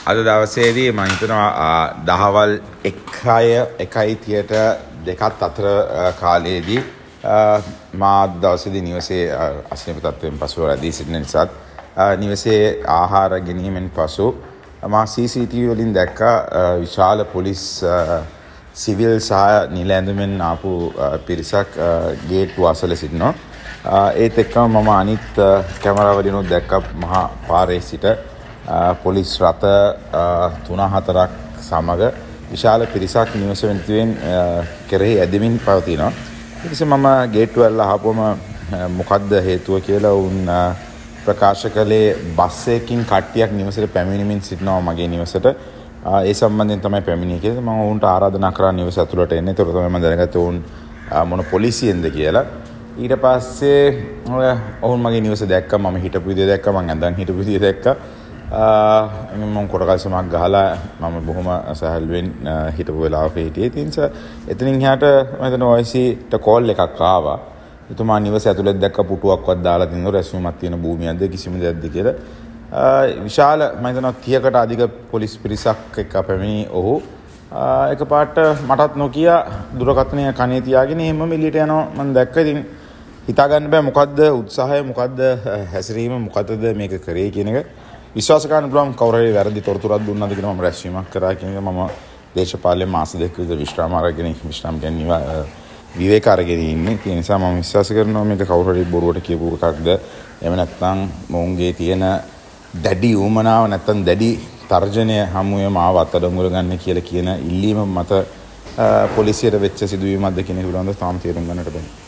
අද දවසේදී මම හිතනවා දහවල් 1:30ට දෙකත් අතර කාලයේදී මා දවසේදී නිවසේ අසනීප තත්ත්වයෙන් පසුව රැඳී සිටින නිසා නිවසේ ආහාර ගැනීමෙන් පසු මා CCTV වලින් දැක්කා විශාල පොලිස් සිවිල් සහ නිල ඇඳුමෙන් ආපු පිරිසක් ගේට්ටුව අසල සිටිනවා. ඒත් එක්කම මම අනිත් කැමරා වලිනුත් දැක්කා මහා පාරේ සිට පොලිස් රථ 3-4ක් සමග විශාල පිරිසක් නිවස වෙනුවෙන් කෙරෙහි ඇදෙමින් පවතිනවා. ඊට පස්සේ මම ගේට්ටුව ඇල්ල ආපුවම මොකද්ද හේතුව කියලා උන් ප්‍රකාශ කළේ බස් එකකින් කට්ටියක් නිවසට පැමිණෙමින් සිටිනවා මගේ නිවසට. ඒ සම්බන්ධයෙන් තමයි පැමිණියේ කියලා මම උන්ට ආරාධනා කරා නිවස ඇතුළට එන්න. ඒතර තමයි මම දැනගත්තේ උන් මොන පොලිසියෙන්ද කියලා. ඊට පස්සේ ඔවුන් මගේ නිවස දැක්කා, මම හිටපු විදිය දැක්කා, මම ඇඳන් හිටපු විදිය දැක්කා. මම කොටකල්සමක් ගහලා මම බොහොම සහැල්ලුවෙන් හිටපු වෙලාවක හිටියේ. ඒ නිසා එතනින් එහාට මම හිතන OIC-ට කෝල් එකක් ආවා. එතුමා නිවස ඇතුළේ දැක්ක පුටුවක්වත් දාලා තියෙනවා රැස්වීමක් තියෙන භූමියක්ද කිසිම දෙයක්ද කියලා. විශාල මම හිතනවා 30කට අධික පොලිස් පිරිසක් එක්ක පැමිණි ඔහු එකපාරට මටත් නොකිය දුරකථනය කනේ තියාගෙන එහෙමම එළියට යනවා මම දැක්කා. ඉතින් හිතා ගන්න බෑ මොකද්ද උත්සාහය, මොකද්ද හැසිරීම, මොකද්ද මේක කරේ කියන එක. විශ්වාස කරන්න පුළුවන් කවුරු හරි වැරදි තොරතුරක් දුන්නාද කියලා මම රැස්වීමක් කරා කියන එක. මම දේශපාලන මාස දෙකක විතර විශ්‍රාම කියන්නේ විවේක අරගෙන ඉන්නේ. ඒ නිසා මම විශ්වාස කරනවා මේක කවුරු හරි බොරුවට කියපු එකක්ද, එහෙම නැත්නම් මොවුන්ගේ තියෙන දැඩි උමනාව නැත්නම් දැඩි තර්ජනය හමුවේ මාව අත්අඩංගුවට ගන්න කියලා කියන ඉල්ලීම මත පොලිසියට වෙච්ච සිදුවීමක්ද කියන එක පිළිබඳව තාම තේරුම් ගන්නට බැහැ.